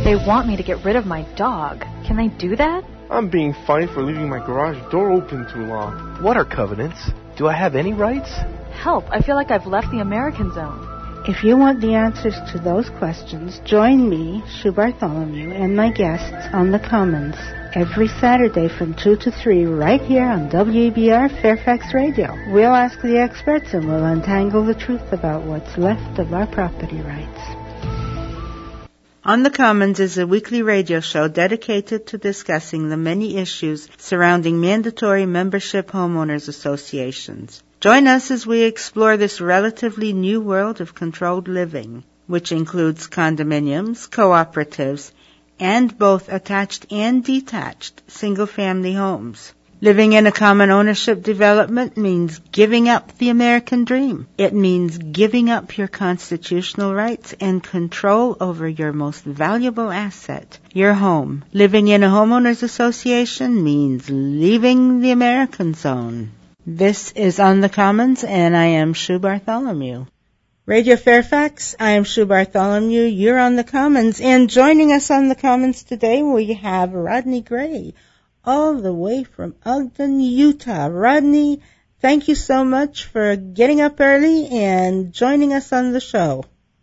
They want me to get rid of my dog. Can they do that? I'm being fined for leaving my garage door open too long. What are covenants? Do I have any rights? Help, I feel like I've left the American zone. If you want the answers to those questions, join me, Sue Bartholomew, and my guests on The Commons every Saturday from 2 to 3 right here on WEBR Fairfax Radio. We'll ask the experts and we'll untangle the truth about what's left of our property rights. On the Commons is a weekly radio show dedicated to discussing the many issues surrounding mandatory membership homeowners associations. Join us as we explore this relatively new world of controlled living, which includes condominiums, cooperatives, and both attached and detached single-family homes. Living in a common ownership development means giving up the American dream. It means giving up your constitutional rights and control over your most valuable asset, your home. Living in a homeowners association means leaving the American zone. This is On the Commons, and I am Sue Bartholomew. Radio Fairfax, I am Sue Bartholomew. You're on the Commons, and joining us on the Commons today we have Rodney Gray, all the way from Ogden, Utah. Rodney, thank you so much for getting up early and joining us on the show.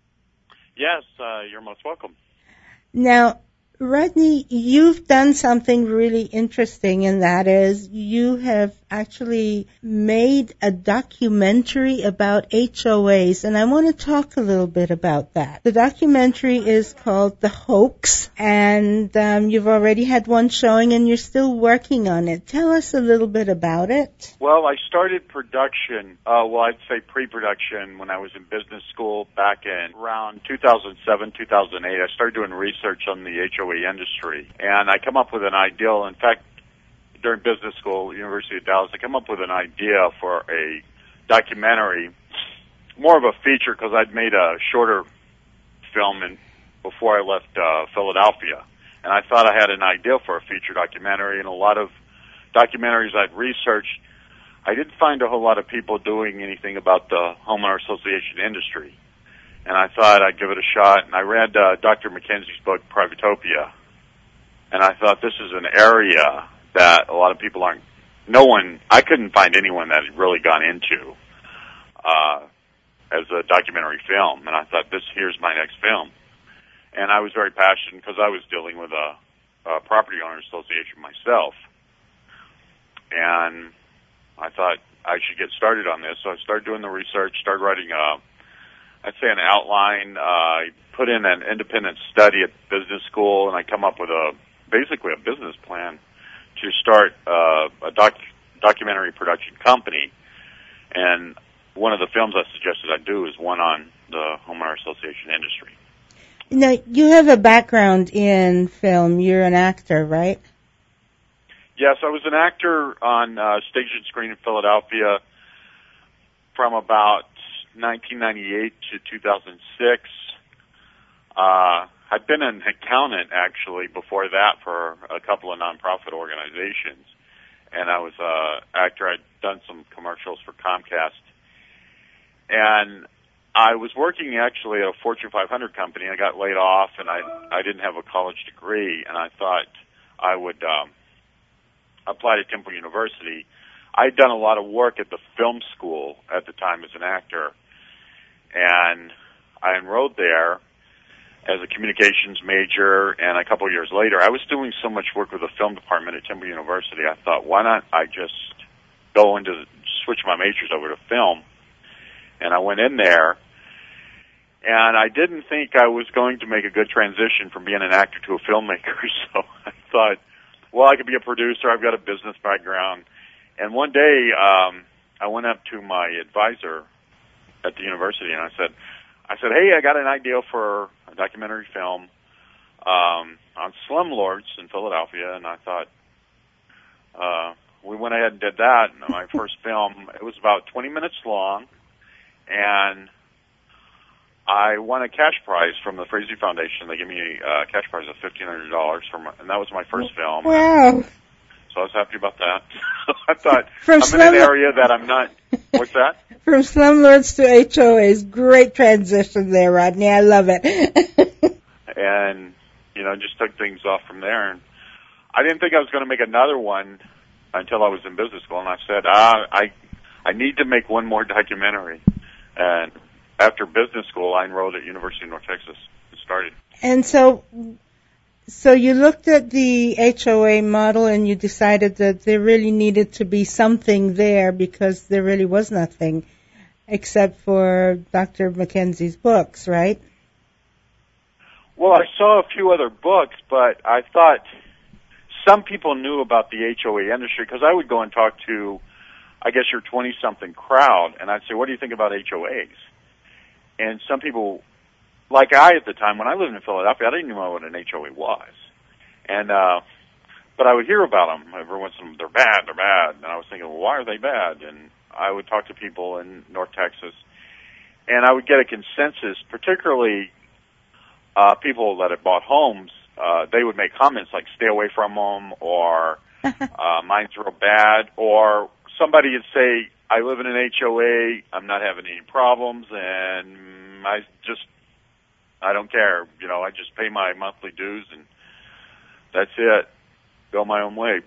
Yes, you're most welcome. Now, Rodney, you've done something really interesting, and that is you have actually made a documentary about HOAs, and I want to talk a little bit about that. The documentary is called The Hoax, and you've already had one showing, and you're still working on it. Tell us a little bit about it. Well, I started production, I'd say pre-production, when I was in business school back in around 2007, 2008. I started doing research on the HOA industry, and I come up with an ideal. In fact, during business school, University of Dallas, I come up with an idea for a documentary, more of a feature, because I'd made a shorter film before I left Philadelphia, and I thought I had an idea for a feature documentary. And a lot of documentaries I'd researched, I didn't find a whole lot of people doing anything about the homeowner association industry. And I thought I'd give it a shot, and I read Dr. McKenzie's book, Privatopia, and I thought this is an area that a lot of people I couldn't find anyone that had really gone into as a documentary film, and I thought, here's my next film. And I was very passionate because I was dealing with a property owner association myself, and I thought I should get started on this. So I started doing the research, started writing I'd say an outline. I put in an independent study at business school, and I come up with basically a business plan to start a documentary production company. And one of the films I suggested I do is one on the homeowner association industry. Now, you have a background in film. You're an actor, right? Yes, I was an actor on stage and screen in Philadelphia from about 1998 to 2006. I'd been an accountant, actually, before that for a couple of nonprofit organizations. And I was an actor. I'd done some commercials for Comcast. And I was working, actually, at a Fortune 500 company. I got laid off, and I didn't have a college degree. And I thought I would apply to Temple University. I'd done a lot of work at the film school at the time as an actor. And I enrolled there as a communications major, and a couple of years later, I was doing so much work with the film department at Temple University, I thought, why not I just switch my majors over to film? And I went in there, and I didn't think I was going to make a good transition from being an actor to a filmmaker, so I thought, well, I could be a producer, I've got a business background. And one day, I went up to my advisor at the university, and I said, hey, I got an idea for a documentary film on slumlords in Philadelphia, and I thought we went ahead and did that. And my first film, it was about 20 minutes long, and I won a cash prize from the Frazee Foundation. They gave me a cash prize of $1,500 and that was my first film. Wow. So I was happy about that. I thought, I'm in an area that I'm not... What's that? From slumlords to HOAs. Great transition there, Rodney. I love it. And just took things off from there. And I didn't think I was going to make another one until I was in business school, and I said, I need to make one more documentary. And after business school, I enrolled at University of North Texas and started. And so you looked at the HOA model and you decided that there really needed to be something there because there really was nothing except for Dr. Mackenzie's books, right? Well, I saw a few other books, but I thought some people knew about the HOA industry because I would go and talk to, I guess, your 20-something crowd, and I'd say, what do you think about HOAs? And some people, like I at the time, when I lived in Philadelphia, I didn't know what an HOA was. And but I would hear about them. Every once in a while, they're bad. And I was thinking, well, why are they bad? And I would talk to people in North Texas, and I would get a consensus, particularly people that had bought homes. They would make comments like, stay away from them, or mine's real bad, or somebody would say, I live in an HOA, I'm not having any problems, and I don't care. I just pay my monthly dues, and that's it. Go my own way.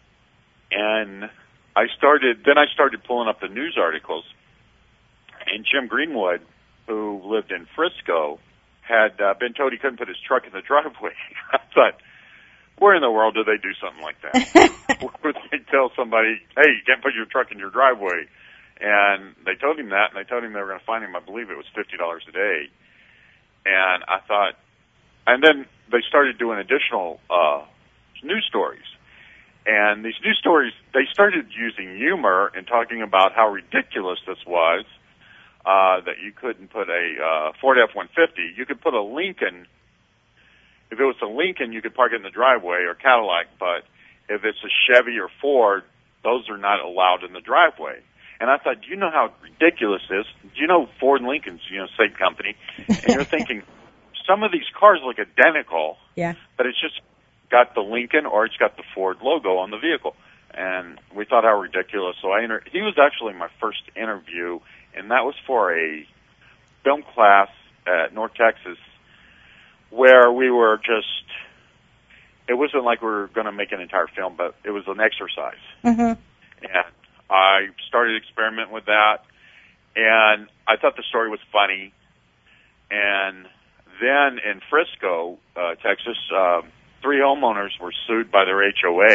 And I started pulling up the news articles, and Jim Greenwood, who lived in Frisco, had been told he couldn't put his truck in the driveway. I thought, where in the world do they do something like that? Where would they tell somebody, hey, you can't put your truck in your driveway? And they told him that, and they told him they were going to fine him, I believe it was $50 a day. And I thought, and then they started doing additional news stories. And these news stories, they started using humor and talking about how ridiculous this was, that you couldn't put a Ford F-150. You could put a Lincoln. If it was a Lincoln, you could park it in the driveway, or Cadillac, but if it's a Chevy or Ford, those are not allowed in the driveway. And I thought, do you know how ridiculous this is? Do you know Ford and Lincoln's, same company? And you're thinking, some of these cars look identical, yeah, but it's just got the Lincoln or it's got the Ford logo on the vehicle. And we thought how ridiculous. So he was actually my first interview, and that was for a film class at North Texas, where we were just, it wasn't like we were going to make an entire film, but it was an exercise. Mm-hmm. And I started experimenting with that, and I thought the story was funny. And then in Frisco, Texas, 3 homeowners were sued by their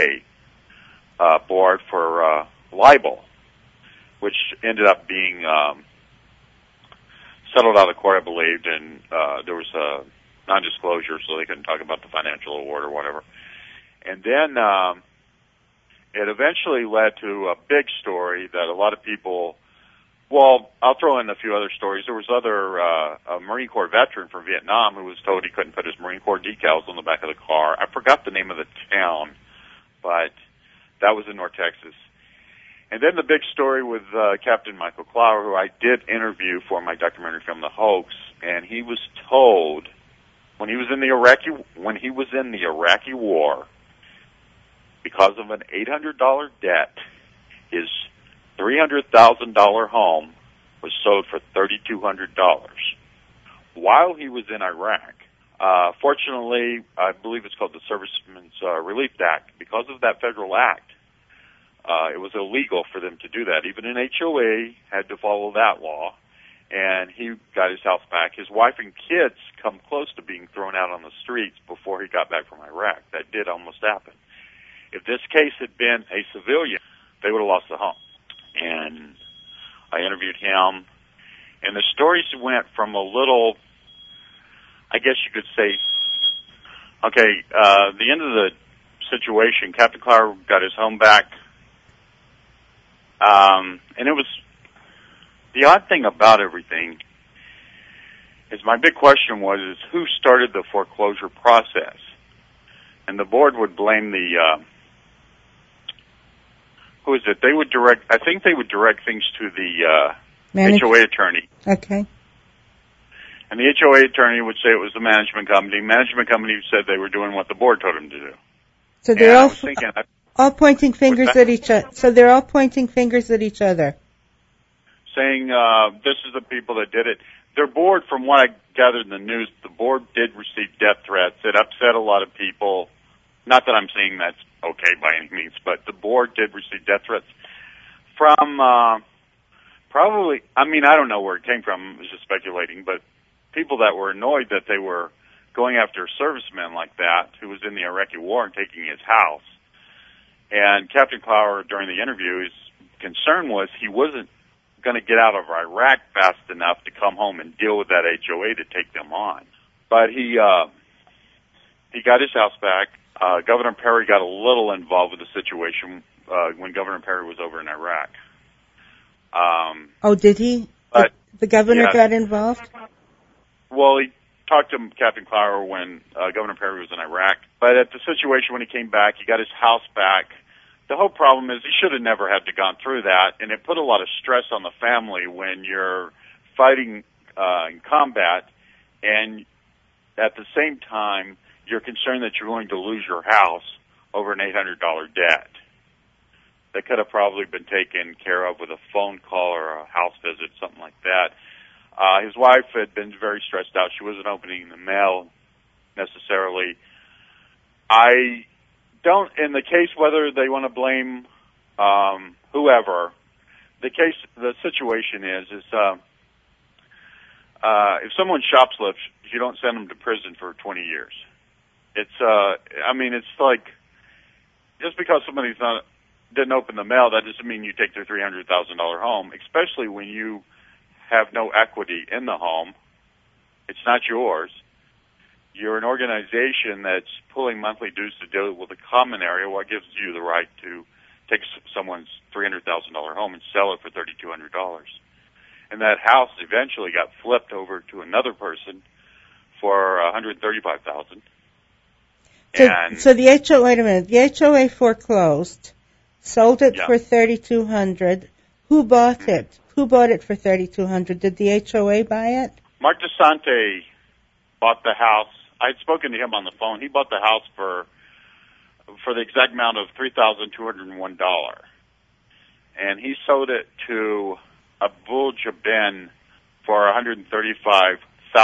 HOA board for libel, which ended up being settled out of court, I believe, and there was a non-disclosure, so they couldn't talk about the financial award or whatever. And then it eventually led to a big story that a lot of people, well, I'll throw in a few other stories. There was a Marine Corps veteran from Vietnam who was told he couldn't put his Marine Corps decals on the back of the car. I forgot the name of the town, but that was in North Texas. And then the big story with Captain Michael Clower, who I did interview for my documentary film, The Hoax, and he was told when he was in the Iraqi War, because of an $800 debt, his $300,000 home was sold for $3,200 while he was in Iraq. Fortunately, I believe it's called the Servicemen's Relief Act. Because of that federal act, it was illegal for them to do that. Even an HOA had to follow that law, and he got his house back. His wife and kids come close to being thrown out on the streets before he got back from Iraq. That did almost happen. If this case had been a civilian, they would have lost the home. And I interviewed him, and the stories went from a little, I guess you could say, okay, the end of the situation, Captain Clower got his home back, and it was, the odd thing about everything is my big question was who started the foreclosure process? And the board would blame the, who is it? They would direct, I think they would direct things to the HOA attorney. Okay. And the HOA attorney would say it was the management company. Management company said they were doing what the board told them to do. So they're all pointing fingers at each other. So they're all pointing fingers at each other. Saying, this is the people that did it. their board, from what I gathered in the news, the board did receive death threats. It upset a lot of people. Not that I'm saying that's okay by any means, but the board did receive death threats from probably, I mean, I don't know where it came from. I was just speculating, but people that were annoyed that they were going after a serviceman like that who was in the Iraqi war and taking his house. And Captain Clower, during the interview, his concern was he wasn't going to get out of Iraq fast enough to come home and deal with that HOA to take them on. But he got his house back. Governor Perry got a little involved with the situation when Governor Perry was over in Iraq. Did he? But, the governor got involved? Well, he talked to Captain Clower when Governor Perry was in Iraq. But at the situation when he came back, he got his house back. The whole problem is he should have never had to gone through that, and it put a lot of stress on the family when you're fighting in combat, and at the same time, you're concerned that you're going to lose your house over an $800 debt. That could have probably been taken care of with a phone call or a house visit, something like that. His wife had been very stressed out. She wasn't opening the mail necessarily. I don't, in the case whether they want to blame whoever, the situation is if someone shoplifts, you don't send them to prison for 20 years. It's it's like, just because somebody's didn't open the mail, that doesn't mean you take their $300,000 home, especially when you have no equity in the home. It's not yours. You're an organization that's pulling monthly dues to deal with the common area. What gives you the right to take someone's $300,000 home and sell it for $3,200? And that house eventually got flipped over to another person for $135,000. So the HOA, wait a minute, the HOA foreclosed, sold it for $3,200. Who bought it? Who bought it for $3,200? Did the HOA buy it? Mark DeSante bought the house. I had spoken to him on the phone. He bought the house for the exact amount of $3,201, and he sold it to Abdul Jabin for $135,000.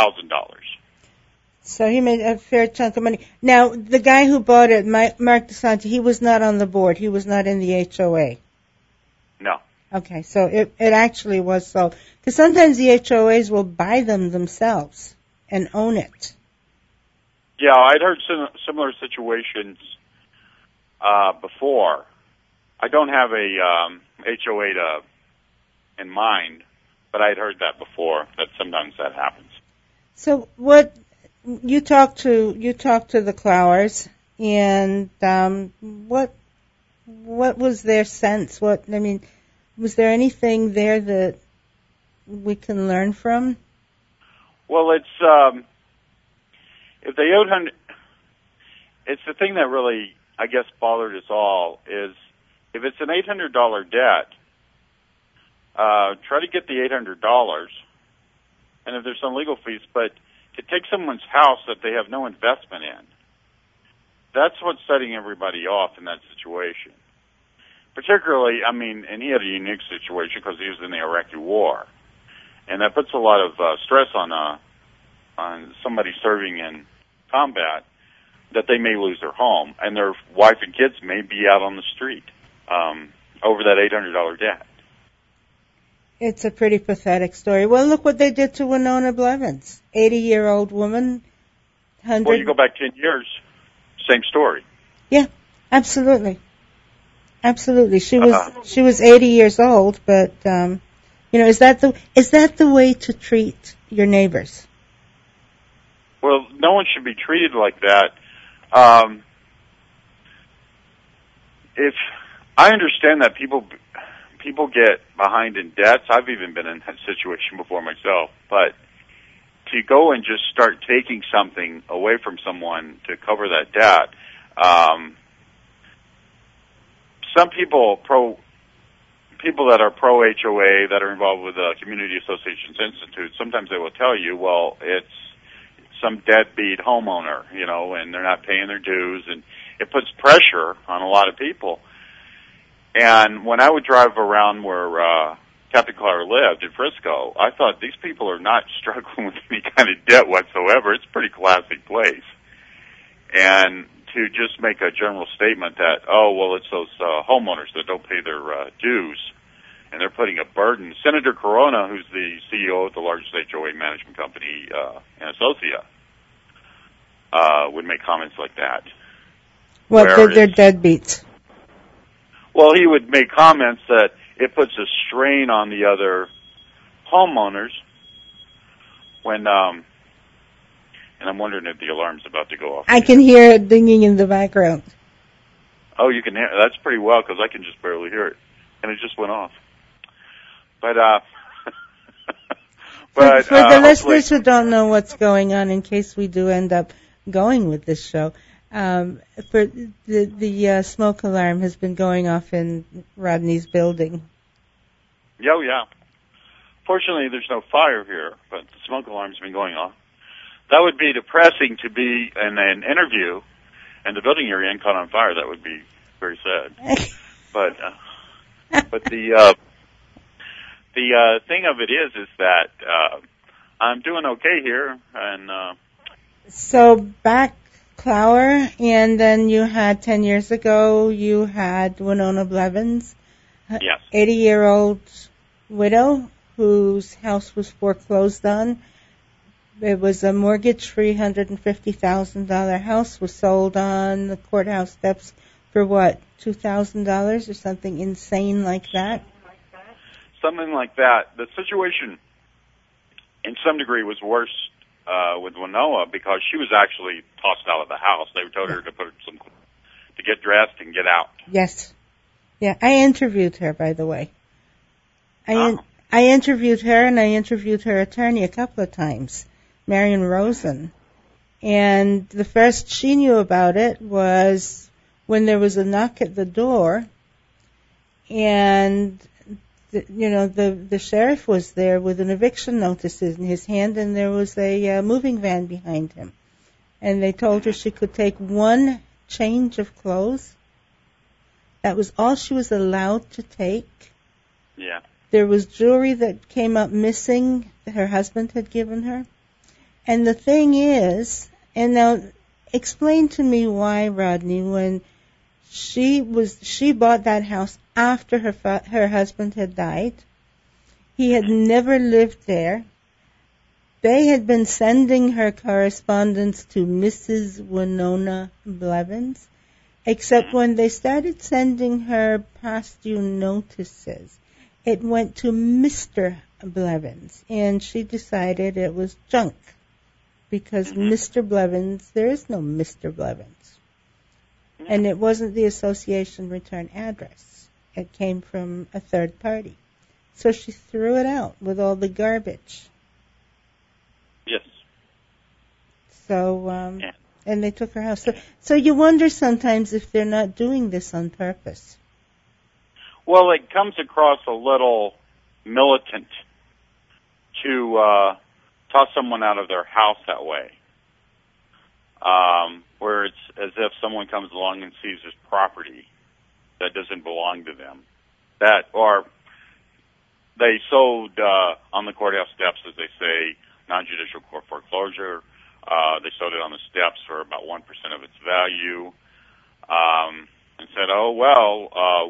So he made a fair chunk of money. Now, the guy who bought it, Mark DeSante, he was not on the board. He was not in the HOA. No. Okay, so it actually was sold. Because sometimes the HOAs will buy them themselves and own it. Yeah, I'd heard similar situations before. I don't have a HOA in mind, but I'd heard that before, that sometimes that happens. So what you talked to the Clowers, and what was their sense? Was there anything there that we can learn from? Well, it's if they owed it's the thing that really, I guess, bothered us all is if it's an $800 debt, try to get the $800, and if there's some legal fees, but to take someone's house that they have no investment in, that's what's setting everybody off in that situation. Particularly, and he had a unique situation because he was in the Iraqi war, and that puts a lot of stress on somebody serving in combat, that they may lose their home, and their wife and kids may be out on the street over that $800 debt. It's a pretty pathetic story. Well, look what they did to Winona Blevins, 80-year-old woman. Well, you go back 10 years, same story. Yeah, absolutely. Absolutely. She was 80 years old, but is that the way to treat your neighbors? Well, no one should be treated like that. If I understand that people get behind in debts, I've even been in that situation before myself, but to go and just start taking something away from someone to cover that debt, some people that are pro HOA, that are involved with the Community Associations Institute, sometimes they will tell you, well, it's some deadbeat homeowner, and they're not paying their dues, and it puts pressure on a lot of people. And when I would drive around where Captain Clark lived in Frisco, I thought these people are not struggling with any kind of debt whatsoever. It's a pretty classy place. And to just make a general statement that, oh, well, it's those homeowners that don't pay their dues, and they're putting a burden. Senator Corona, who's the CEO of the largest HOA management company in Associa, would make comments like that. Well, they're deadbeats. Well, he would make comments that it puts a strain on the other homeowners when, and I'm wondering if the alarm's about to go off. I can hear it dinging in the background. Oh, you can hear it? That's pretty well, because I can just barely hear it. And it just went off. But, for the listeners who don't know what's going on, in case we do end up going with this show, for the smoke alarm has been going off in Rodney's building. Oh, yeah. Fortunately, there's no fire here, but the smoke alarm's been going off. That would be depressing to be in an interview and the building you're in caught on fire. That would be very sad. But the thing of it is that I'm doing okay here, and so back Clower, and then you had 10 years ago you had Winona Blevins, yes, 80-year-old widow whose house was foreclosed on. It was a mortgage-free $150,000 house, was sold on the courthouse steps for what, $2,000 or something insane like that? Something like that. The situation, in some degree, was worse with Winona because she was actually tossed out of the house. They told her to get dressed and get out. Yes. Yeah, I interviewed her, by the way. I interviewed her, and I interviewed her attorney a couple of times, Marion Rosen. And the first she knew about it was when there was a knock at the door, and the sheriff was there with an eviction notice in his hand, and there was a moving van behind him. And they told her she could take one change of clothes. That was all she was allowed to take. Yeah. There was jewelry that came up missing that her husband had given her. And the thing is, and now explain to me why, Rodney, when she bought that house after her husband had died. He had never lived there. They had been sending her correspondence to Mrs. Winona Blevins, except when they started sending her past due notices, it went to Mr. Blevins, and she decided it was junk because Mr. Blevins, there is no Mr. Blevins. And it wasn't the association return address. It came from a third party. So she threw it out with all the garbage. Yes. So, and they took her house. So you wonder sometimes if they're not doing this on purpose. Well, it comes across a little militant to toss someone out of their house that way. Where it's as if someone comes along and seizes property that doesn't belong to them. Or they sold on the courthouse steps, as they say, non-judicial court foreclosure. They sold it on the steps for about 1% of its value, and said, "Oh well,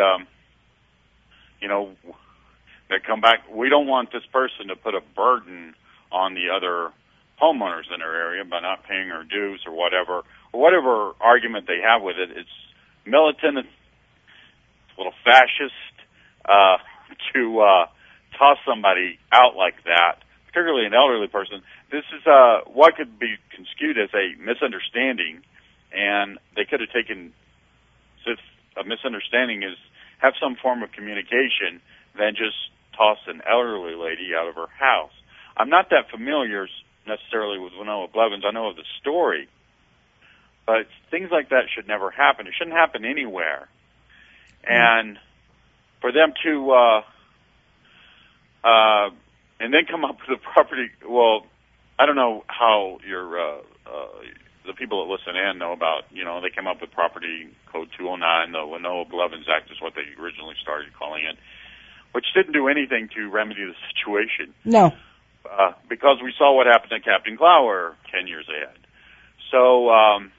they come back. We don't want this person to put a burden on the other homeowners in our area by not paying our dues or whatever argument they have with it. It's militant, it's a little fascist to toss somebody out like that, particularly an elderly person. This is what could be construed as a misunderstanding, and they could have taken, if a misunderstanding is have some form of communication, than just toss an elderly lady out of her house. I'm not that familiar necessarily with Winona Blevins. I know of the story, but things like that should never happen. It shouldn't happen anywhere. And for them to and then come up with a property, well, I don't know how the people that listen in know about, they came up with Property Code 209, the Winona Blevins Act is what they originally started calling it. which didn't do anything to remedy the situation. No. Because we saw what happened to Captain Clower 10 years ahead. So,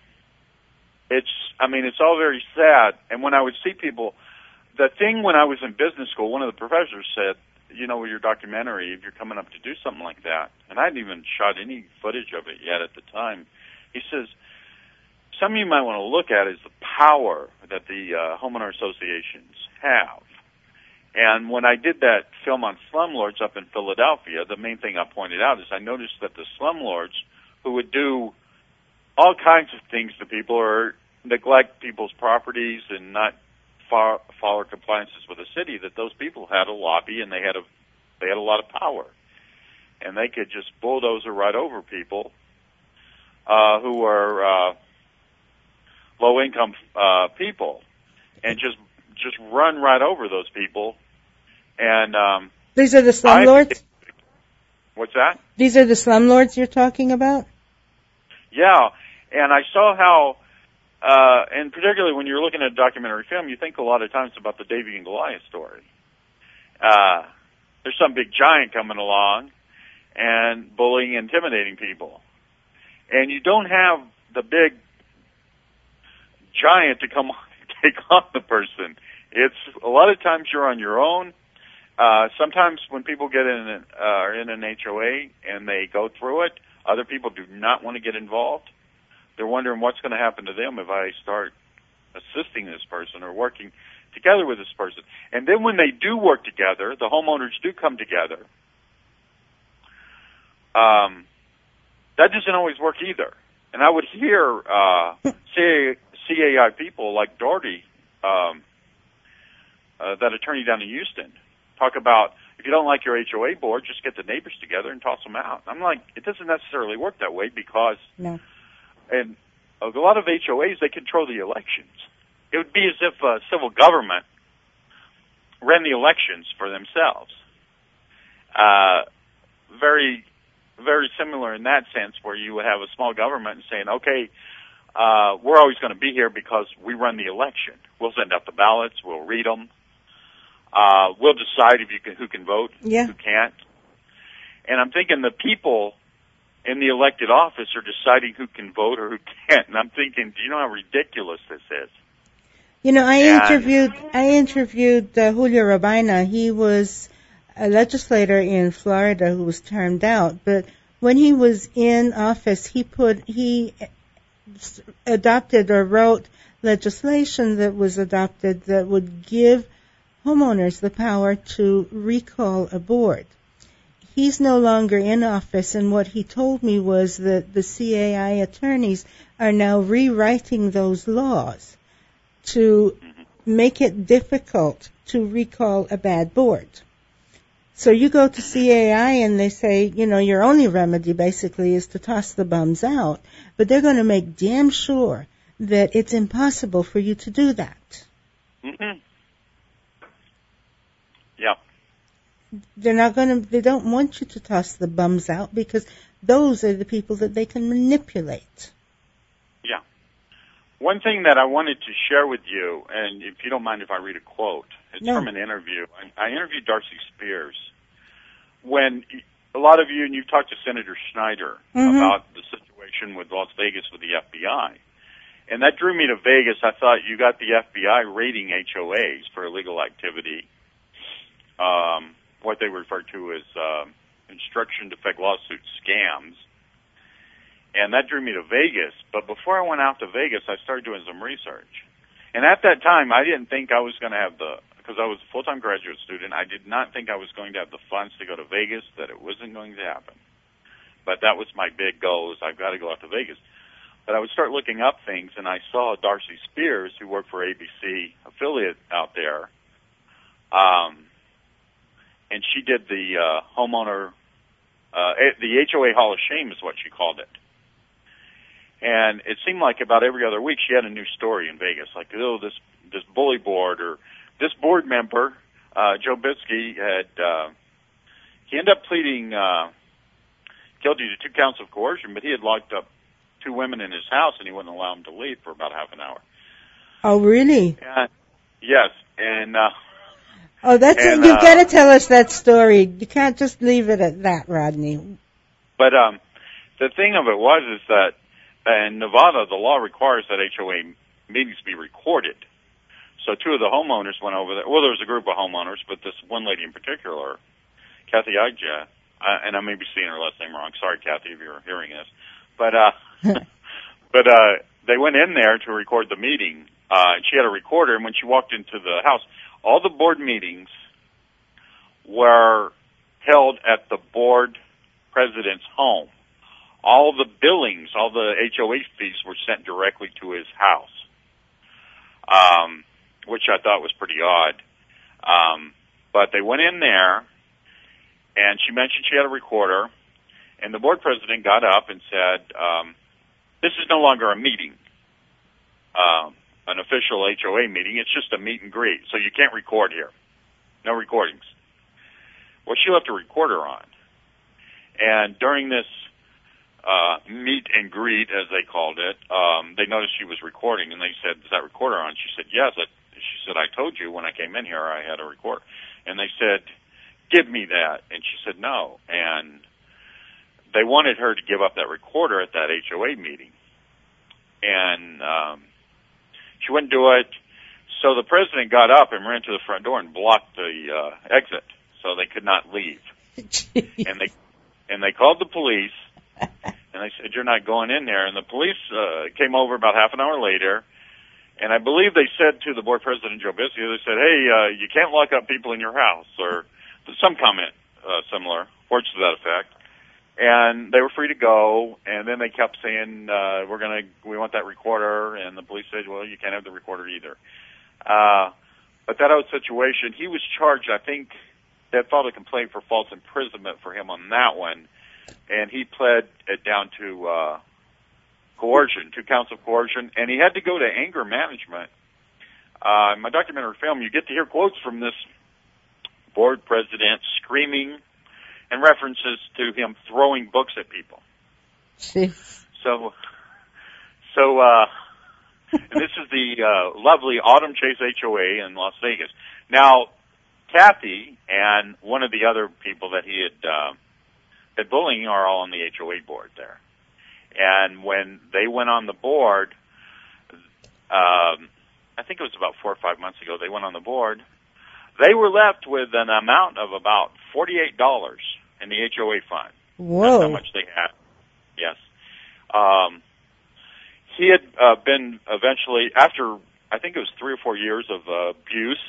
it's all very sad. And when I would see people, the thing when I was in business school, one of the professors said, with your documentary, if you're coming up to do something like that, and I hadn't even shot any footage of it yet at the time, he says, something you might want to look at is the power that the homeowner associations have. And when I did that film on slumlords up in Philadelphia, the main thing I pointed out is I noticed that the slumlords who would do all kinds of things to people or neglect people's properties and not follow compliances with the city, that those people had a lobby and they had a lot of power. And they could just bulldozer right over people who were low-income people and just run right over those people. And these are the slumlords? What's that? These are the slumlords you're talking about? Yeah, and I saw how, and particularly when you're looking at a documentary film, you think a lot of times about the David and Goliath story. There's some big giant coming along and bullying, intimidating people. And you don't have the big giant to come take on the person. It's a lot of times you're on your own. Sometimes when people get in an HOA and they go through it, other people do not want to get involved. They're wondering what's going to happen to them if I start assisting this person or working together with this person. And then when they do work together, the homeowners do come together. That doesn't always work either. And I would hear CAI people like Doherty, that attorney down in Houston, talk about, if you don't like your HOA board, just get the neighbors together and toss them out. I'm like, it doesn't necessarily work that way because, and a lot of HOAs, they control the elections. It would be as if civil government ran the elections for themselves. Very, very similar in that sense, where you would have a small government saying, okay, we're always going to be here because we run the election. We'll send out the ballots, we'll read them. We'll decide who can vote, who can't. And I'm thinking the people in the elected office are deciding who can vote or who can't. And I'm thinking, do you know how ridiculous this is? I interviewed Julio Robina. He was a legislator in Florida who was termed out, but when he was in office, he adopted or wrote legislation that was adopted that would give homeowners the power to recall a board. He's no longer in office, and what he told me was that the CAI attorneys are now rewriting those laws to make it difficult to recall a bad board. So you go to CAI and they say, your only remedy basically is to toss the bums out, but they're going to make damn sure that it's impossible for you to do that. Mm-hmm. Yeah. They don't want you to toss the bums out because those are the people that they can manipulate. Yeah. One thing that I wanted to share with you, and if you don't mind if I read a quote, it's from an interview. I interviewed Darcy Spears. When a lot of you, and you've talked to Senator Schneider about the situation with Las Vegas with the FBI, and that drew me to Vegas. I thought you got the FBI raiding HOAs for illegal activity. What they refer to as instruction defect lawsuit scams. And that drew me to Vegas. But before I went out to Vegas, I started doing some research. And at that time, I didn't think I was going to have because I was a full-time graduate student, I did not think I was going to have the funds to go to Vegas, that it wasn't going to happen. But that was my big goal, is I've got to go out to Vegas. But I would start looking up things, and I saw Darcy Spears, who worked for ABC affiliate out there, and she did the homeowner, the HOA Hall of Shame is what she called it. And it seemed like about every other week she had a new story in Vegas, like, this bully board, or this board member, Joe Bitsky, he ended up pleading guilty to 2 counts of coercion, but he had locked up 2 women in his house, and he wouldn't allow them to leave for about half an hour. Oh, really? Yes, and Oh, that's And, you've got to tell us that story. You can't just leave it at that, Rodney. But the thing of it was is that in Nevada, the law requires that HOA meetings be recorded. So two of the homeowners went over there. Well, there was a group of homeowners, but this one lady in particular, Kathy Igja, and I may be saying her last name wrong. Sorry, Kathy, if you're hearing this. But they went in there to record the meeting. She had a recorder, and when she walked into the house, all the board meetings were held at the board president's home. All the billings, all the HOA fees were sent directly to his house, which I thought was pretty odd. But they went in there, and she mentioned she had a recorder, and the board president got up and said, this is no longer a meeting, an official HOA meeting. It's just a meet and greet, so you can't record here. No recordings. Well, she left a recorder on. And during this meet and greet, as they called it, they noticed she was recording, and they said, is that recorder on? She said, yes. She said, I told you when I came in here I had a recorder. And they said, give me that. And she said, no. And they wanted her to give up that recorder at that HOA meeting. And she wouldn't do it. So the president got up and ran to the front door and blocked the exit so they could not leave. And they called the police, and they said, you're not going in there. And the police came over about half an hour later, and I believe they said to the board president, Joe Bisio, they said, hey, you can't lock up people in your house, or some comment similar, words to that effect. And they were free to go, and then they kept saying, we want that recorder, and the police said, well, you can't have the recorder either. But that whole situation, he was charged, I think, they filed a complaint for false imprisonment for him on that one, and he pled it down to coercion, 2 counts of coercion, and he had to go to anger management. In my documentary film, you get to hear quotes from this board president screaming and references to him throwing books at people. Jeez. So, and this is the lovely Autumn Chase HOA in Las Vegas. Now, Kathy and one of the other people that he had bullying are all on the HOA board there. And when they went on the board, I think it was about 4 or 5 months ago, they went on the board. They were left with an amount of about $48 in the HOA fund. Whoa. That's how much they had. Yes. He had been eventually, after I think it was 3 or 4 years of abuse,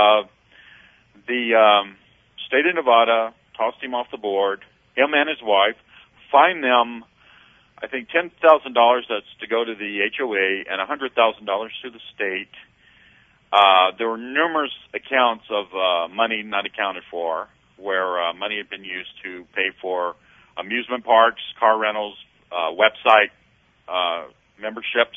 the state of Nevada tossed him off the board, him and his wife, fined them, I think, $10,000 that's to go to the HOA and $100,000 to the state. There were numerous accounts of money not accounted for, where money had been used to pay for amusement parks, car rentals, website memberships,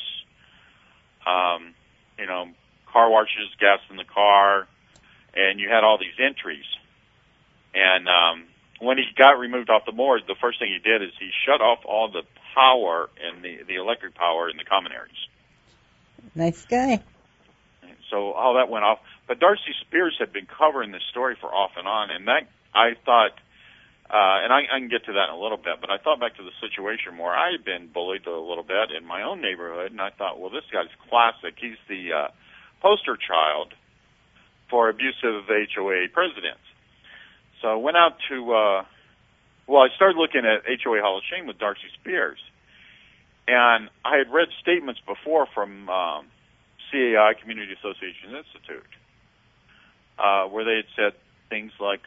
car washes, gas in the car, and you had all these entries. And when he got removed off the board, the first thing he did is he shut off all the power and the electric power in the common areas. Nice guy. So all that went off. But Darcy Spears had been covering this story for off and on, and that I thought, and I can get to that in a little bit, but I thought back to the situation where I had been bullied a little bit in my own neighborhood, and I thought, well, this guy's classic. He's the poster child for abusive HOA presidents. So I went out to, I started looking at HOA Hall of Shame with Darcy Spears, and I had read statements before from CAI, Community Association Institute, where they had said things like,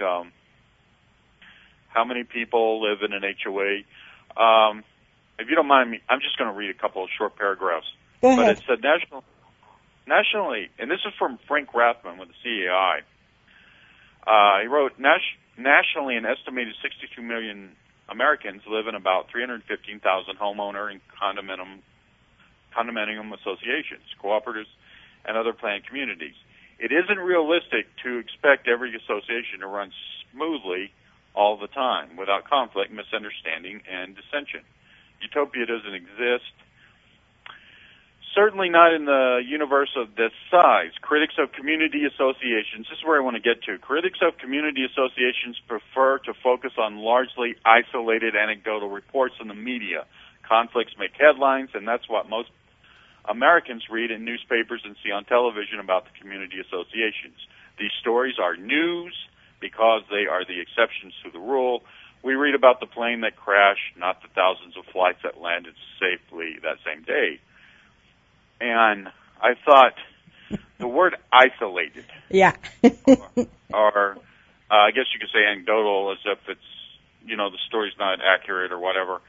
how many people live in an HOA? If you don't mind me, I'm just going to read a couple of short paragraphs. Go ahead. But it said nationally, and this is from Frank Rathman with the CAI. He wrote, nationally, an estimated 62 million Americans live in about 315,000 homeowner and condominium associations, cooperatives, and other planned communities. It isn't realistic to expect every association to run smoothly all the time without conflict, misunderstanding, and dissension. Utopia doesn't exist. Certainly not in the universe of this size. Critics of community associations, this is where I want to get to. Critics of community associations prefer to focus on largely isolated anecdotal reports in the media. Conflicts make headlines, and that's what most Americans read in newspapers and see on television about the community associations. These stories are news because they are the exceptions to the rule. We read about the plane that crashed, not the thousands of flights that landed safely that same day. And I thought the word isolated, Yeah. or I guess you could say anecdotal, as if it's, the story's not accurate or whatever.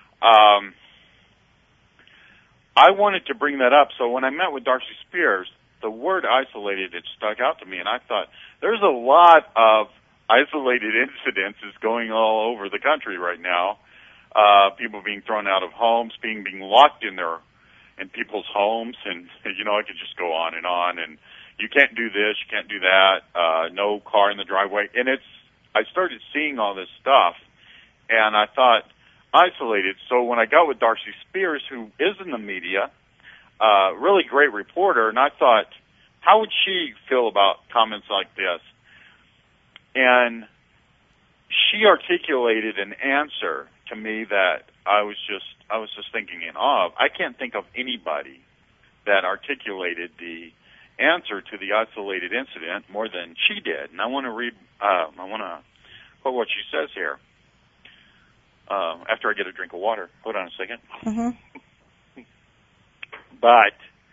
I wanted to bring that up, so when I met with Darcy Spears, the word isolated, it stuck out to me, and I thought, there's a lot of isolated incidences going all over the country right now. People being thrown out of homes, being locked in people's homes, and I could just go on, and you can't do this, you can't do that, no car in the driveway, and I started seeing all this stuff, and I thought, isolated. So when I got with Darcy Spears, who is in the media, really great reporter, and I thought, how would she feel about comments like this? And she articulated an answer to me that I was just thinking in awe of. I can't think of anybody that articulated the answer to the isolated incident more than she did. And I want to quote what she says here. After I get a drink of water. Hold on a second. Mm-hmm. But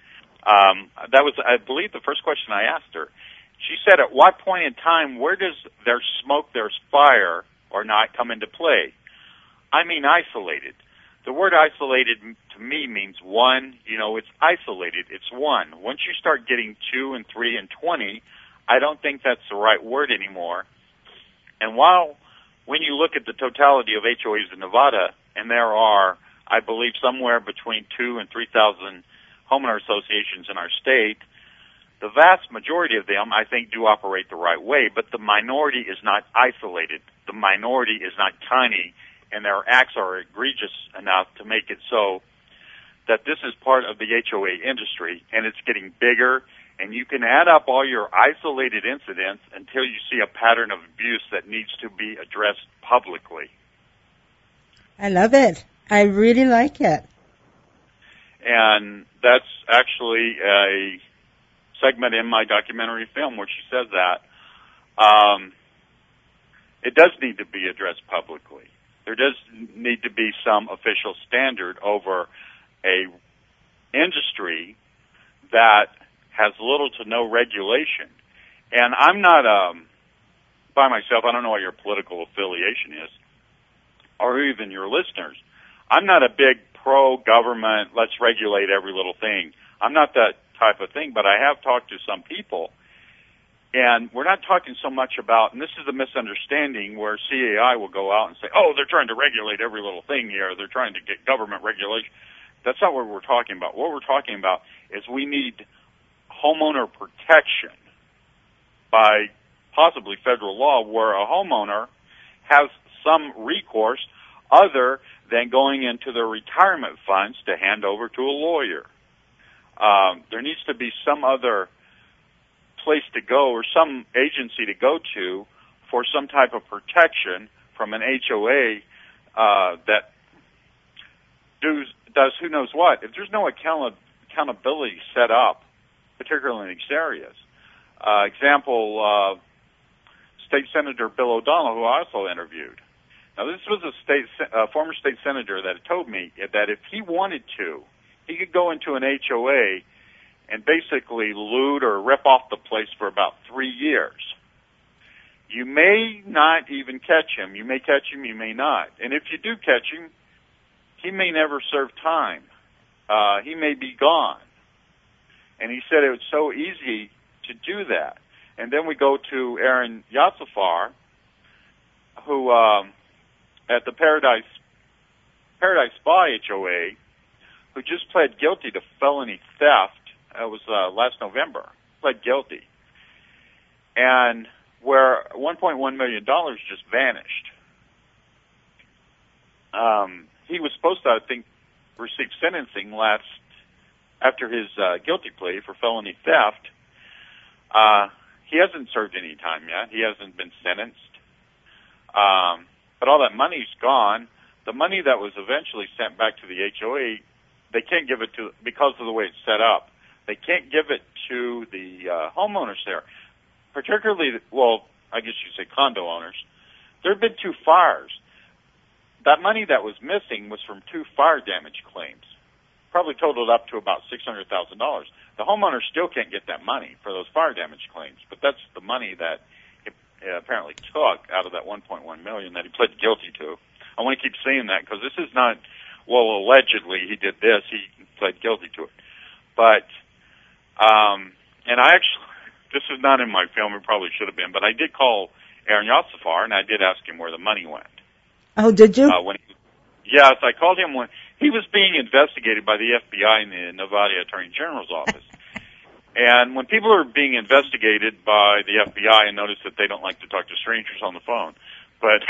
that was, I believe, the first question I asked her. She said, at what point in time, where does there's smoke, there's fire, or not come into play? I mean isolated. The word isolated to me means one, it's isolated, it's one. Once you start getting 2 and 3 and 20, I don't think that's the right word anymore. And when you look at the totality of HOAs in Nevada, and there are, I believe, somewhere between 2,000 and 3,000 homeowner associations in our state, the vast majority of them, I think, do operate the right way, but the minority is not isolated. The minority is not tiny, and their acts are egregious enough to make it so that this is part of the HOA industry, and it's getting bigger, and you can add up all your isolated incidents until you see a pattern of abuse that needs to be addressed publicly. I love it. I really like it. And that's actually a segment in my documentary film where she says that. It does need to be addressed publicly. There does need to be some official standard over a industry that has little to no regulation. And I'm not by myself, I don't know what your political affiliation is, or even your listeners. I'm not a big pro-government, let's regulate every little thing. I'm not that type of thing, but I have talked to some people, and we're not talking so much about, and this is a misunderstanding where CAI will go out and say, oh, they're trying to regulate every little thing here, they're trying to get government regulation. That's not what we're talking about. What we're talking about is we need homeowner protection by possibly federal law where a homeowner has some recourse other than going into their retirement funds to hand over to a lawyer. There needs to be some other place to go or some agency to go to for some type of protection from an HOA that does who knows what. If there's no accountability set up, particularly in these areas. Example, State Senator Bill O'Donnell, who I also interviewed. Now, this was a former state senator that told me that if he wanted to, he could go into an HOA and basically loot or rip off the place for about 3 years. You may not even catch him. You may catch him, you may not. And if you do catch him, he may never serve time. He may be gone. And he said it was so easy to do that. And then we go to Aaron Yatsafar, who at the Paradise Spa HOA, who just pled guilty to felony theft. It was last November. Pled guilty. And where $1.1 million just vanished. He was supposed to, I think, receive sentencing last after his guilty plea for felony theft, he hasn't served any time yet. He hasn't been sentenced. But all that money's gone. The money that was eventually sent back to the HOA, they can't give it to, because of the way it's set up, they can't give it to the homeowners there. Particularly, well, I guess you'd say condo owners. There have been 2 fires. That money that was missing was from 2 fire damage claims. Probably totaled up to about $600,000. The homeowner still can't get that money for those fire damage claims, but that's the money that he apparently took out of that $1.1 million that he pled guilty to. I want to keep saying that because this is not, well, allegedly he did this, he pled guilty to it. But, and I actually, this is not in my film, it probably should have been, but I did call Aaron Yossifar and I did ask him where the money went. Oh, did you? Yes, I called him when he was being investigated by the FBI in the Nevada Attorney General's office. And when people are being investigated by the FBI, I notice that they don't like to talk to strangers on the phone. But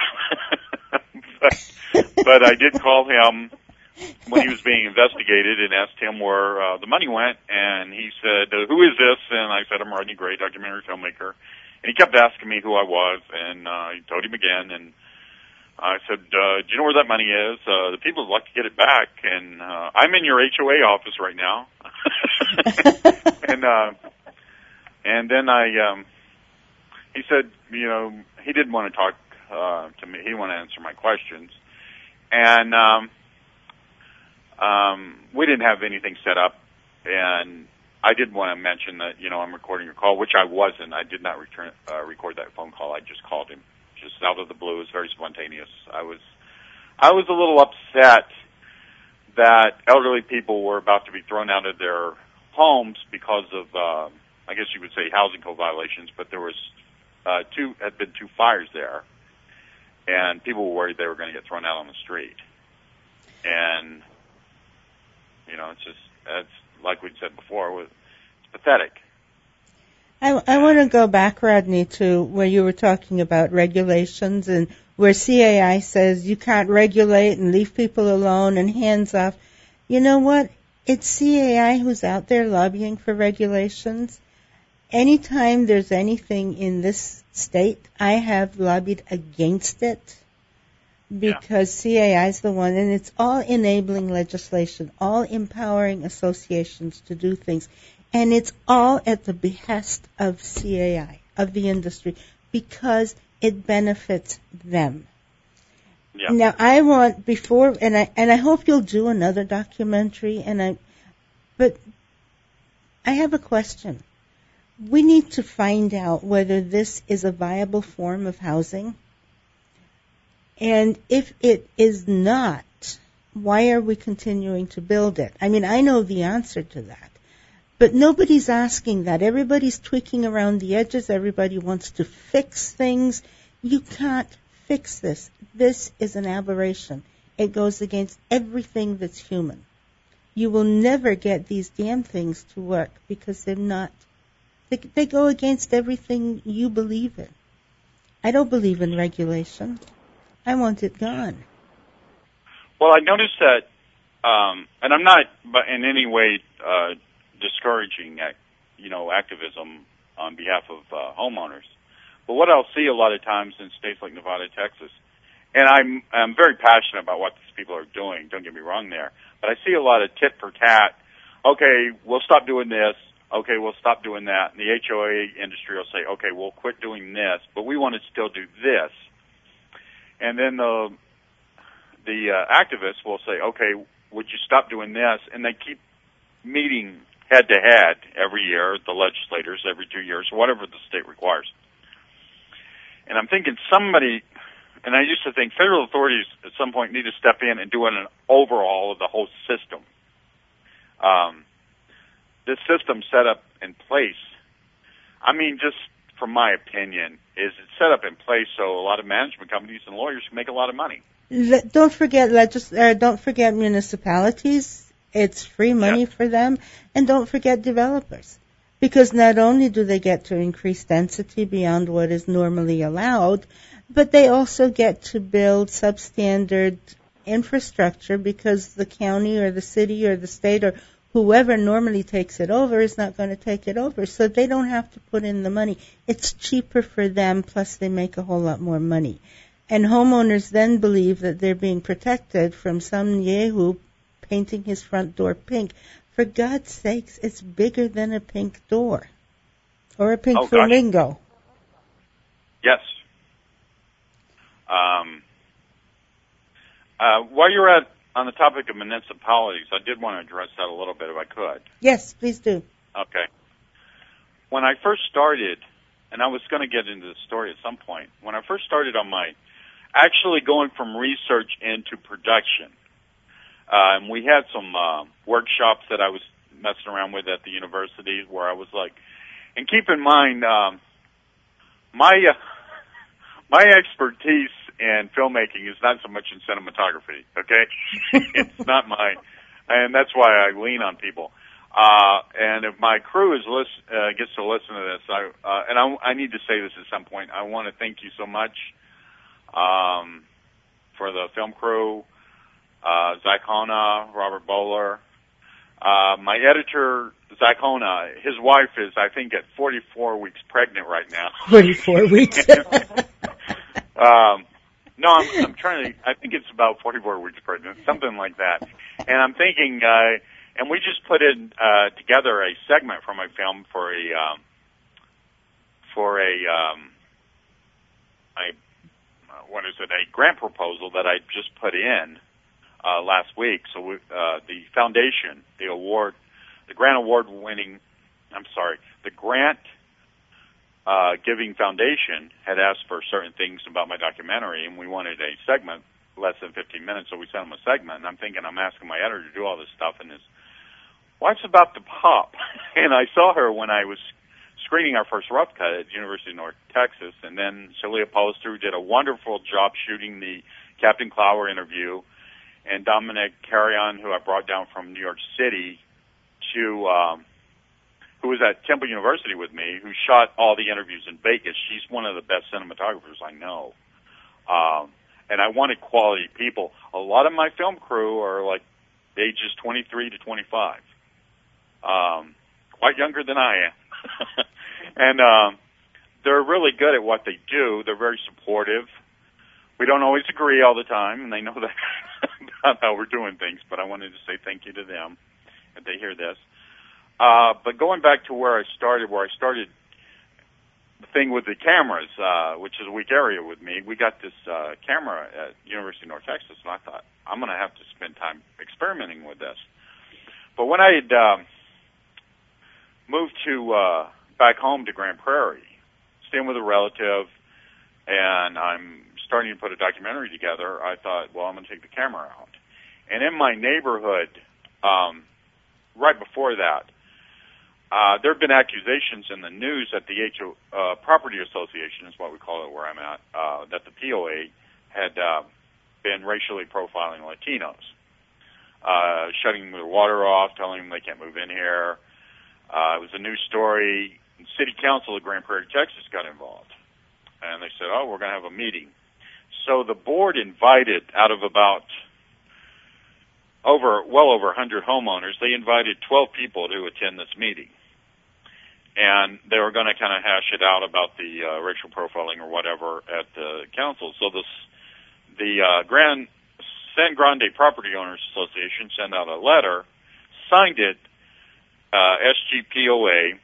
but I did call him when he was being investigated and asked him where the money went, and he said, "Who is this?" And I said, "I'm Rodney Gray, documentary filmmaker." And he kept asking me who I was, and I told him again, and I said, "Do you know where that money is? The people would like to get it back, and I'm in your HOA office right now." And then he said, you know, he didn't want to talk to me. He didn't want to answer my questions, and we didn't have anything set up. And I did want to mention that, you know, I'm recording your call, which I wasn't. I did not record that phone call. I just called him, just out of the blue. It was very spontaneous. I was a little upset that elderly people were about to be thrown out of their homes because of, I guess you would say, housing code violations. But there was had been 2 fires there, and people were worried they were going to get thrown out on the street. And you know, it's like we said before, it's pathetic. I want to go back, Rodney, to where you were talking about regulations and where CAI says you can't regulate and leave people alone and hands off. You know what? It's CAI who's out there lobbying for regulations. Anytime there's anything in this state, I have lobbied against it because CAI is the one, and it's all enabling legislation, all empowering associations to do things. And it's all at the behest of CAI, of the industry, because it benefits them. Yeah. Now, I want before, and I hope you'll do another documentary. But I have a question. We need to find out whether this is a viable form of housing, and if it is not, why are we continuing to build it? I mean, I know the answer to that. But nobody's asking that. Everybody's tweaking around the edges. Everybody wants to fix things. You can't fix this. This is an aberration. It goes against everything that's human. You will never get these damn things to work because they're not. They go against everything you believe in. I don't believe in regulation. I want it gone. Well, I noticed that, and I'm not in any way discouraging, activism on behalf of homeowners. But what I'll see a lot of times in states like Nevada, Texas, and I'm very passionate about what these people are doing. Don't get me wrong there, but I see a lot of tit for tat. Okay, we'll stop doing this. Okay, we'll stop doing that. And the HOA industry will say, okay, we'll quit doing this, but we want to still do this. And then the activists will say, okay, would you stop doing this? And they keep meeting head-to-head every year, the legislators every 2 years, whatever the state requires. And I'm thinking somebody, and I used to think federal authorities at some point need to step in and do an overhaul of the whole system. This system set up in place, I mean, just from my opinion, is it's set up in place so a lot of management companies and lawyers can make a lot of money. Don't forget municipalities. It's free money for them. And don't forget developers. Because not only do they get to increase density beyond what is normally allowed, but they also get to build substandard infrastructure because the county or the city or the state or whoever normally takes it over is not going to take it over, so they don't have to put in the money. It's cheaper for them, plus they make a whole lot more money. And homeowners then believe that they're being protected from some yahoo painting his front door pink. For God's sakes, it's bigger than a pink door or a pink flamingo. Yes. While you're on the topic of municipalities, I did want to address that a little bit if I could. Yes, please do. Okay. When I first started, and I was going to get into the story at some point, when I first started on my actually going from research into production, and we had some workshops that I was messing around with at the university where I was like, and keep in mind, my expertise in filmmaking is not so much in cinematography, okay? It's not and that's why I lean on people. And if my crew gets to listen to this, I need to say this at some point. I want to thank you so much for the film crew, Zach Hona, Robert Bowler. My editor, Zach Hona, his wife is, I think, at 44 weeks pregnant right now. 44 weeks. No, I'm trying to, I think it's about 44 weeks pregnant, something like that. And I'm thinking, and we just put in together a segment from my film for a grant proposal that I just put in last week. So the foundation, the grant giving foundation had asked for certain things about my documentary, and we wanted a segment less than 15 minutes, so we sent them a segment. And I'm thinking, I'm asking my editor to do all this stuff, and his wife's about to pop. And I saw her when I was screening our first rough cut at University of North Texas, and then Shalia Poster did a wonderful job shooting the Captain Clower interview, and Dominic Carrion, who I brought down from New York City to who was at Temple University with me, who shot all the interviews in Vegas. She's one of the best cinematographers I know. And I wanted quality people. A lot of my film crew are like ages 23 to 25. Quite younger than I am. And they're really good at what they do. They're very supportive. We don't always agree all the time, and they know that about how we're doing things, but I wanted to say thank you to them if they hear this. But going back to where I started the thing with the cameras, which is a weak area with me, we got this camera at University of North Texas, and I thought, I'm going to have to spend time experimenting with this. But when I had moved to back home to Grand Prairie, staying with a relative, and I'm starting to put a documentary together, I thought, well, I'm going to take the camera out. And in my neighborhood, right before that, there have been accusations in the news that the Property Association, is what we call it where I'm at, that the POA had been racially profiling Latinos, shutting their water off, telling them they can't move in here. It was a news story. The City Council of Grand Prairie, Texas got involved. And they said, we're going to have a meeting. So the board invited, out of about well over 100 homeowners, they invited 12 people to attend this meeting. And they were going to kind of hash it out about the racial profiling or whatever at the council. So the San Grande Property Owners Association sent out a letter, signed it, SGPOA,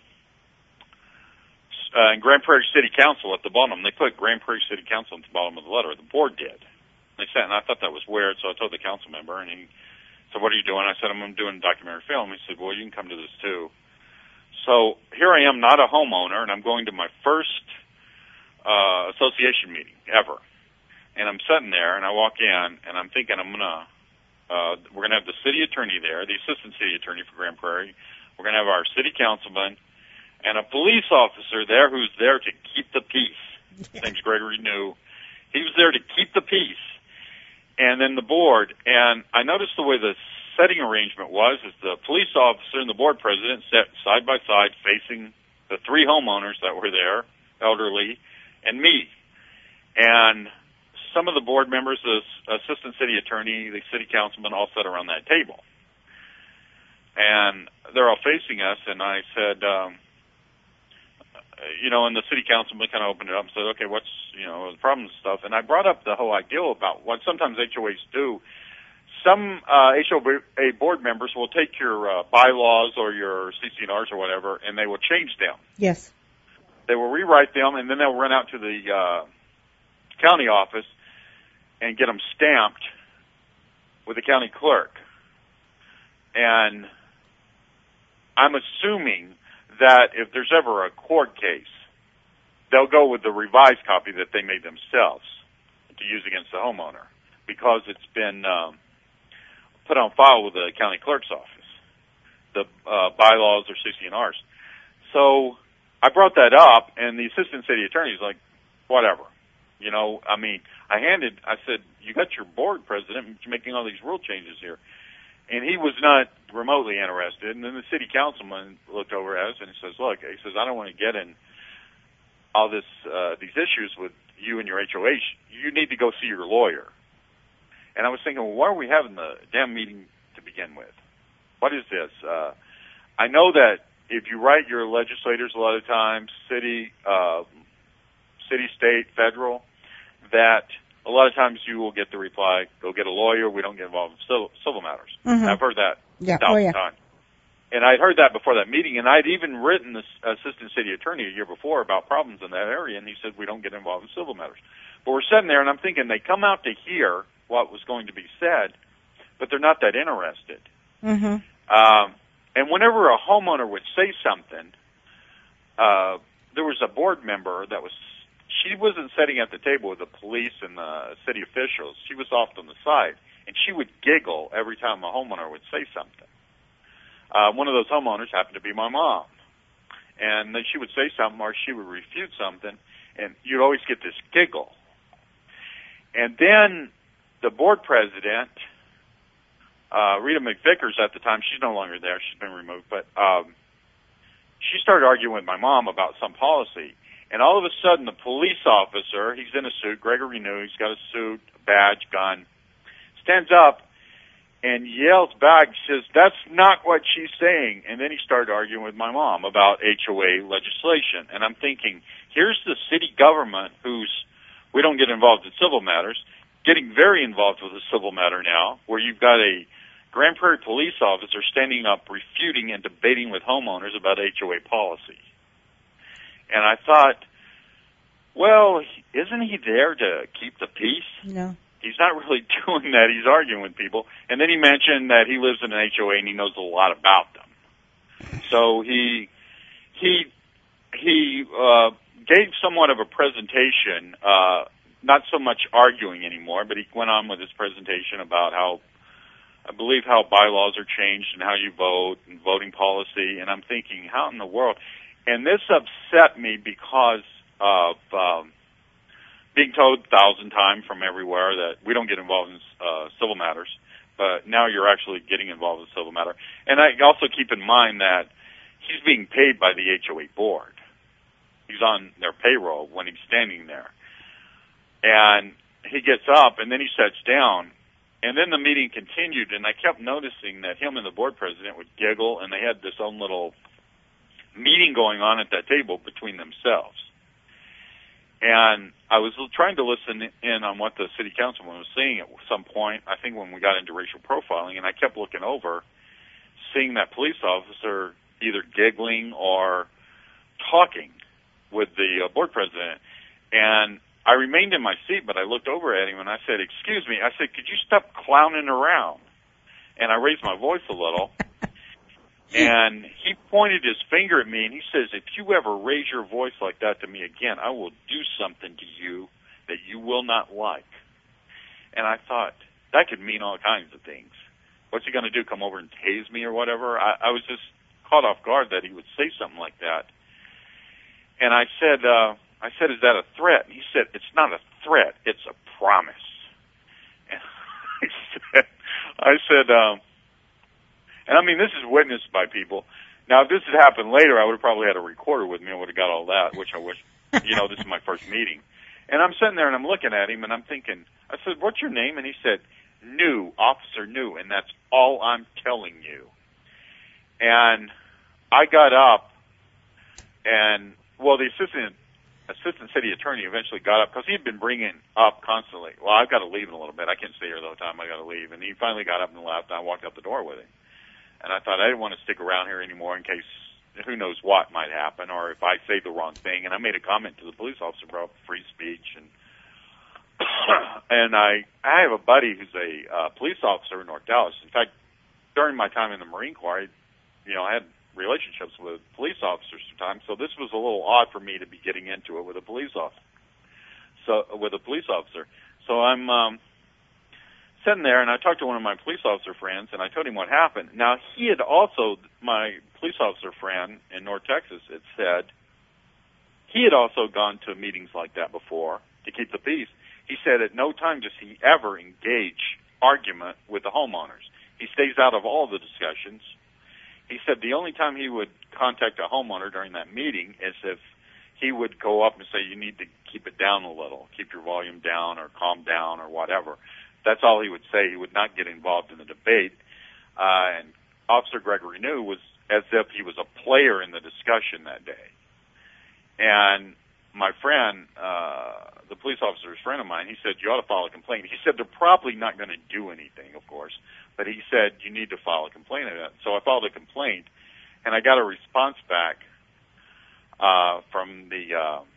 and Grand Prairie City Council at the bottom. They put Grand Prairie City Council at the bottom of the letter. The board did. They sent, and I thought that was weird, so I told the council member, and he said, what are you doing? I said, I'm doing a documentary film. He said, well, you can come to this too. So here I am, not a homeowner, and I'm going to my first association meeting ever. And I'm sitting there, and I walk in, and I'm thinking we're going to have the city attorney there, the assistant city attorney for Grand Prairie. We're going to have our city councilman and a police officer there who's there to keep the peace. His name's Gregory New. He was there to keep the peace. And then the board, and I noticed the way the setting arrangement was, is the police officer and the board president sat side by side facing the three homeowners that were there, elderly, and me. And some of the board members, the assistant city attorney, the city councilman, all sat around that table. and they're all facing us, and I said, and the city councilman kind of opened it up and said, okay, what's, the problems and stuff. And I brought up the whole idea about what sometimes HOAs do. Some HOA board members will take your bylaws or your CC&Rs or whatever, and they will change them. Yes. They will rewrite them, and then they'll run out to the county office and get them stamped with the county clerk. And I'm assuming that if there's ever a court case, they'll go with the revised copy that they made themselves to use against the homeowner, because it's been put on file with the county clerk's office, the bylaws or CC&Rs. So I brought that up, and the assistant city attorney is like, whatever. I said, you got your board president making all these rule changes here. And he was not remotely interested. And then the city councilman looked over at us and he says, look, I don't want to get in all these issues with you and your HOA. You need to go see your lawyer. And I was thinking, well, why are we having the damn meeting to begin with? What is this? I know that if you write your legislators a lot of times, city, state, federal, that a lot of times you will get the reply, go get a lawyer, we don't get involved in civil matters. Mm-hmm. I've heard that 1,000 times. And I'd heard that before that meeting, and I'd even written the assistant city attorney a year before about problems in that area, and he said we don't get involved in civil matters. But we're sitting there, and I'm thinking they come out to hear what was going to be said, but they're not that interested. Mm-hmm. And whenever a homeowner would say something, there was a board member she wasn't sitting at the table with the police and the city officials. She was off on the side, and she would giggle every time a homeowner would say something. One of those homeowners happened to be my mom. And then she would say something or she would refute something, and you'd always get this giggle. And then the board president, Rita McVickers at the time, she's no longer there, she's been removed, but she started arguing with my mom about some policy. And all of a sudden, the police officer, he's in a suit, Gregory New, he's got a suit, a badge, gun, stands up and yells back, says, that's not what she's saying. And then he started arguing with my mom about HOA legislation. And I'm thinking, here's the city government we don't get involved in civil matters, getting very involved with a civil matter now, where you've got a Grand Prairie police officer standing up, refuting and debating with homeowners about HOA policy. And I thought, well, isn't he there to keep the peace? No. He's not really doing that. He's arguing with people. And then he mentioned that he lives in an HOA and he knows a lot about them. So he gave somewhat of a presentation, not so much arguing anymore, but he went on with his presentation about how bylaws are changed and how you vote and voting policy. And I'm thinking, how in the world? And this upset me because of being told 1,000 times from everywhere that we don't get involved in civil matters, but now you're actually getting involved in civil matter. And I also keep in mind that he's being paid by the HOA board. He's on their payroll when he's standing there. And he gets up, and then he sits down, and then the meeting continued, and I kept noticing that him and the board president would giggle, and they had this own little meeting going on at that table between themselves. And I was trying to listen in on what the city councilman was saying at some point, I think when we got into racial profiling, and I kept looking over, seeing that police officer either giggling or talking with the board president. And I remained in my seat, but I looked over at him and I said, excuse me, I said, could you stop clowning around? And I raised my voice a little. And he pointed his finger at me, and he says, if you ever raise your voice like that to me again, I will do something to you that you will not like. And I thought, that could mean all kinds of things. What's he going to do, come over and tase me or whatever? I was just caught off guard that he would say something like that. And I said, is that a threat? And he said, it's not a threat, it's a promise. And I said, and I mean, this is witnessed by people. Now, if this had happened later, I would have probably had a recorder with me. I would have got all that, which I wish, this is my first meeting. And I'm sitting there and I'm looking at him and I'm thinking, I said, what's your name? And he said, New, Officer New, and that's all I'm telling you. And I got up, and, well, the assistant city attorney eventually got up, because he had been bringing up constantly, well, I've got to leave in a little bit. I can't stay here the whole time. I got to leave. And he finally got up and left, and I walked out the door with him. And I thought I didn't want to stick around here anymore in case who knows what might happen, or if I say the wrong thing. And I made a comment to the police officer about free speech, and and I have a buddy who's a police officer in North Dallas. In fact, during my time in the Marine Corps, I had relationships with police officers sometimes, so this was a little odd for me to be getting into it with a police officer. So I'm sitting there, and I talked to one of my police officer friends, and I told him what happened. Now, he had also, my police officer friend in North Texas, had said he had also gone to meetings like that before to keep the peace. He said at no time does he ever engage argument with the homeowners. He stays out of all the discussions. He said the only time he would contact a homeowner during that meeting is if he would go up and say, you need to keep it down a little, keep your volume down or calm down or whatever. That's all he would say. He would not get involved in the debate. And Officer Gregory New was as if he was a player in the discussion that day. And my friend, the police officer's friend of mine, he said, you ought to file a complaint. He said they're probably not going to do anything, of course, but he said you need to file a complaint of that. So I filed a complaint, and I got a response back from the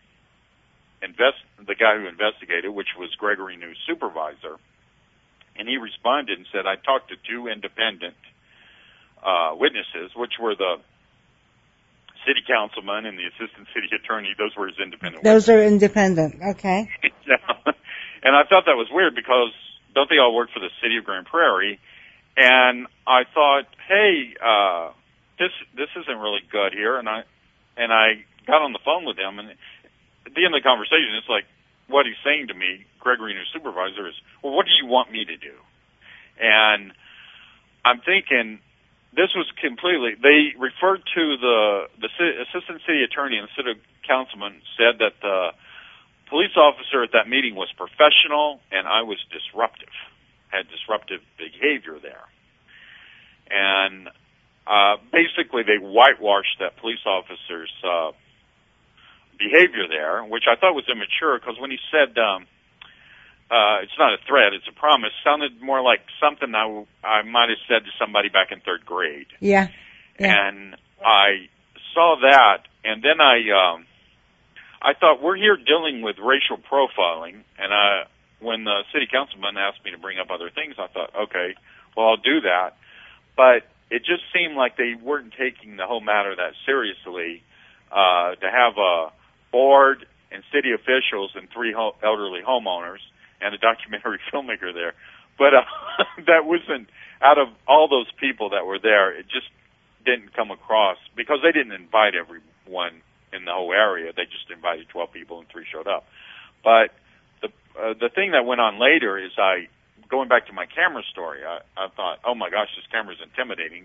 guy who investigated, which was Gregory New's supervisor, and he responded and said, I talked to two independent witnesses, which were the city councilman and the assistant city attorney. Those were his independent Those witnesses. are independent, okay. Yeah. And I thought that was weird because don't they all work for the city of Grand Prairie? And I thought, hey, this isn't really good here. And I got on the phone with him, and at the end of the conversation, it's like what he's saying to me, Gregory, new supervisor, is, well, what do you want me to do? And I'm thinking this was completely. They referred to the assistant city attorney and the city councilman said that the police officer at that meeting was professional and I was disruptive, had disruptive behavior there. And basically they whitewashed that police officer's behavior there, which I thought was immature because when he said it's not a threat, it's a promise, sounded more like something I might have said to somebody back in third grade. Yeah. And I saw that, and then I thought, we're here dealing with racial profiling, and when the city councilman asked me to bring up other things, I thought, okay, well, I'll do that. But it just seemed like they weren't taking the whole matter that seriously, to have a board and city officials and three elderly homeowners and a documentary filmmaker there. But that wasn't, out of all those people that were there, it just didn't come across, because they didn't invite everyone in the whole area. They just invited 12 people and 3 showed up. But the thing that went on later is going back to my camera story, I thought, oh my gosh, this camera's intimidating.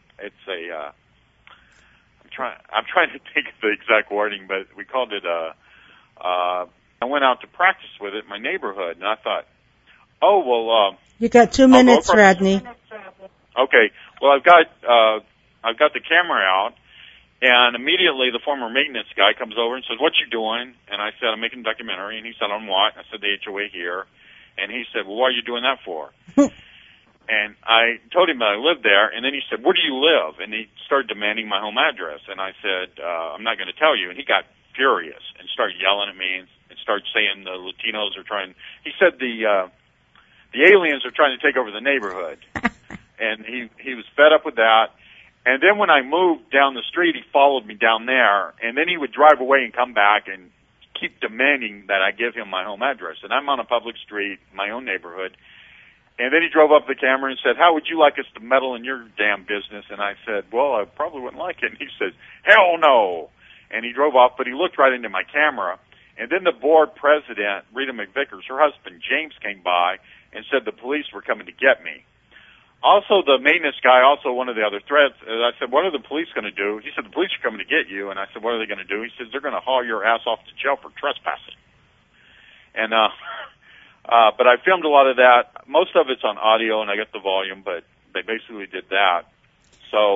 I'm trying to think of the exact wording, but we called it I went out to practice with it in my neighborhood, and I thought, oh well. You got 2 minutes, Rodney. Okay. Well, I've got the camera out, and immediately the former maintenance guy comes over and says, "What you doing?" And I said, "I'm making a documentary." And he said, "On what?" I said, "The HOA here." And he said, "Well, what are you doing that for?" And I told him that I lived there, and then he said, "Where do you live?" And he started demanding my home address, and I said, "I'm not going to tell you." And he got furious and started yelling at me and started saying the Latinos are trying. He said the aliens are trying to take over the neighborhood, and he was fed up with that. And then when I moved down the street, he followed me down there, and then he would drive away and come back and keep demanding that I give him my home address. And I'm on a public street, my own neighborhood. And then he drove up the camera and said, "How would you like us to meddle in your damn business?" And I said, "Well, I probably wouldn't like it." And he says, "Hell no." And he drove off, but he looked right into my camera. And then the board president, Rita McVickers, her husband James, came by and said the police were coming to get me. Also, the maintenance guy, also one of the other threats, I said, "What are the police going to do?" He said, "The police are coming to get you." And I said, "What are they going to do?" He says, "They're going to haul your ass off to jail for trespassing." And, but I filmed a lot of that. Most of it's on audio, and I got the volume, but they basically did that. So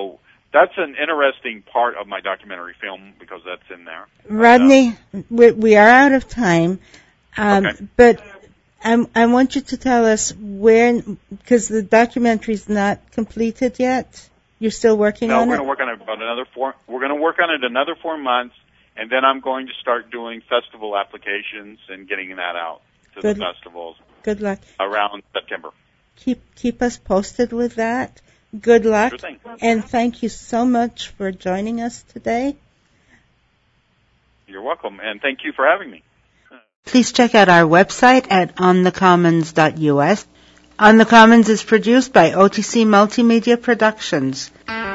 that's an interesting part of my documentary film because that's in there. Rodney, we are out of time, Okay. but I want you to tell us where, because the documentary is not completed yet. You're still working on it? No, we're going to work on it about another 4. We're going to work on it another 4 months, and then I'm going to start doing festival applications and getting that out to the festivals. Good luck. Around September. Keep us posted with that. Good luck. Sure thing. And thank you so much for joining us today. You're welcome, and thank you for having me. Please check out our website at onthecommons.us. On the Commons is produced by OTC Multimedia Productions.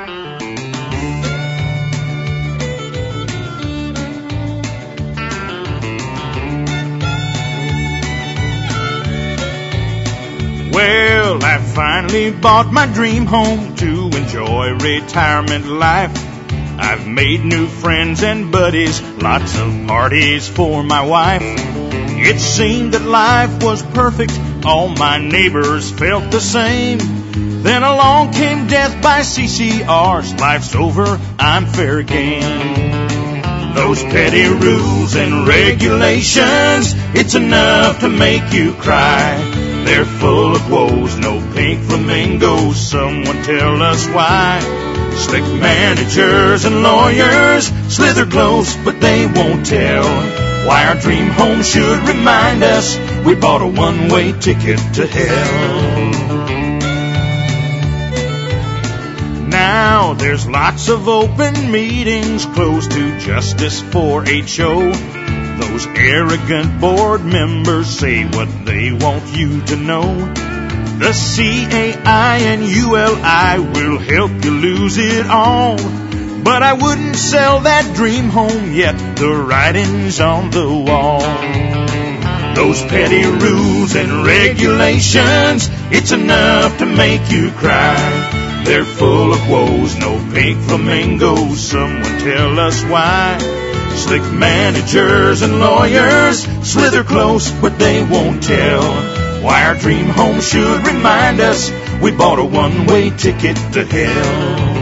Well, I finally bought my dream home to enjoy retirement life. I've made new friends and buddies, lots of parties for my wife. It seemed that life was perfect, all my neighbors felt the same. Then along came death by CCRs, life's over, I'm fair game. Those petty rules and regulations, it's enough to make you cry. They're full of woes, no pink flamingos, someone tell us why. Slick managers and lawyers slither close, but they won't tell why our dream home should remind us we bought a one-way ticket to hell. Now there's lots of open meetings closed to justice for HO. Those arrogant board members say what they want you to know. The CAI and ULI will help you lose it all. But I wouldn't sell that dream home yet, the writing's on the wall. Those petty rules and regulations, it's enough to make you cry. They're full of woes, no pink flamingos, someone tell us why. Slick managers and lawyers slither close, but they won't tell why our dream home should remind us we bought a one-way ticket to hell.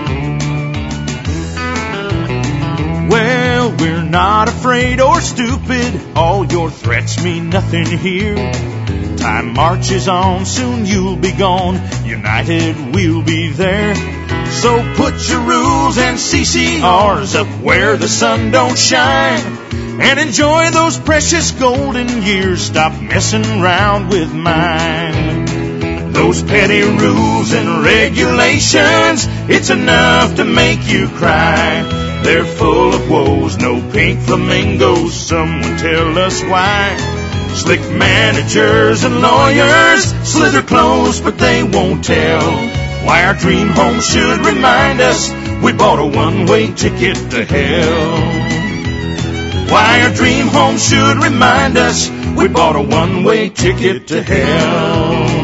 Well, we're not afraid or stupid, all your threats mean nothing here. Time marches on, soon you'll be gone, united we'll be there. So put your rules and CCRs up where the sun don't shine, and enjoy those precious golden years, stop messing around with mine. Those petty rules and regulations, it's enough to make you cry. They're full of woes, no pink flamingos, someone tell us why. Slick managers and lawyers slither close, but they won't tell why our dream home should remind us we bought a one-way ticket to hell. Why our dream home should remind us we bought a one-way ticket to hell.